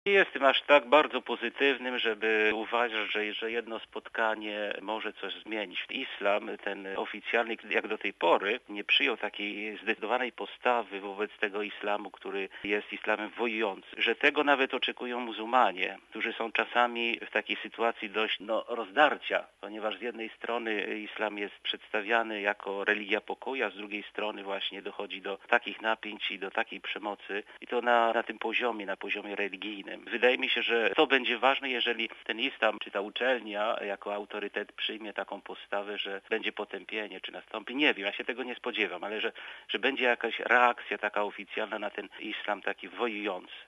Nie jestem aż tak bardzo pozytywnym, żeby uważać, że jedno spotkanie może coś zmienić. Islam, ten oficjalny, jak do tej pory, nie przyjął takiej zdecydowanej postawy wobec tego islamu, który jest islamem wojującym, że tego nawet oczekują muzułmanie, którzy są czasami w takiej sytuacji dość rozdarcia, ponieważ z jednej strony islam jest przedstawiany jako religia pokoju, a z drugiej strony właśnie dochodzi do takich napięć i do takiej przemocy i to na tym poziomie, na poziomie religijnym. Wydaje mi się, że to będzie ważne, jeżeli ten islam, czy ta uczelnia jako autorytet przyjmie taką postawę, że będzie potępienie, czy nastąpi. Nie wiem, ja się tego nie spodziewam, ale że będzie jakaś reakcja taka oficjalna na ten islam taki wojujący.